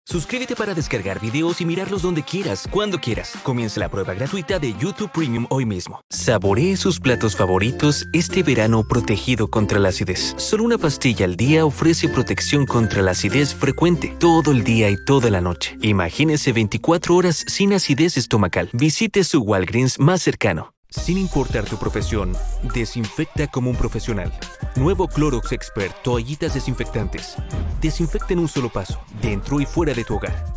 Suscríbete para descargar videos y mirarlos donde quieras, cuando quieras. Comienza la prueba gratuita de YouTube Premium hoy mismo. Saboree sus platos favoritos este verano protegido contra la acidez. Solo una pastilla al día ofrece protección contra la acidez frecuente, todo el día y toda la noche. Imagínese 24 horas sin acidez estomacal. Visite su Walgreens más cercano. Sin importar tu profesión, desinfecta como un profesional. Nuevo Clorox Expert, toallitas desinfectantes. Desinfecta en un solo paso, dentro y fuera de tu hogar.